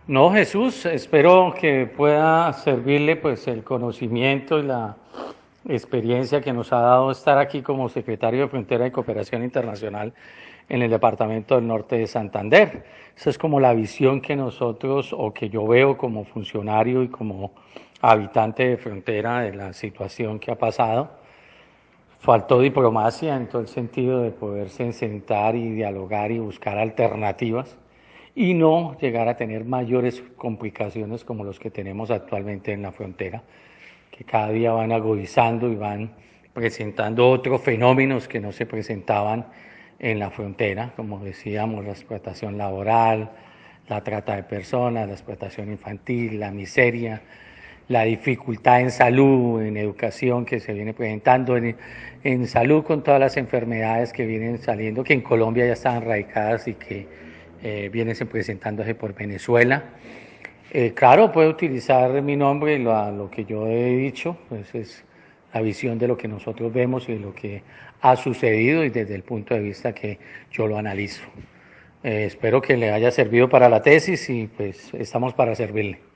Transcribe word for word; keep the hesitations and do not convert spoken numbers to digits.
No, Jesús, espero que pueda servirle pues el conocimiento y la experiencia que nos ha dado estar aquí como secretario de Frontera y Cooperación Internacional en el Departamento del Norte de Santander. Esa es como la visión que nosotros o que yo veo como funcionario y como habitante de frontera de la situación que ha pasado. Faltó diplomacia en todo el sentido de poderse sentar y dialogar y buscar alternativas y no llegar a tener mayores complicaciones como los que tenemos actualmente en la frontera, que cada día van agudizando y van presentando otros fenómenos que no se presentaban en la frontera, como decíamos, la explotación laboral, la trata de personas, la explotación infantil, la miseria, la dificultad en salud, en educación que se viene presentando, en, en salud con todas las enfermedades que vienen saliendo, que en Colombia ya están radicadas y que eh, vienen presentándose por Venezuela. Eh, claro, puede utilizar mi nombre, lo, lo que yo he dicho, pues es la visión de lo que nosotros vemos y de lo que ha sucedido y desde el punto de vista que yo lo analizo. Eh, espero que le haya servido para la tesis y pues estamos para servirle.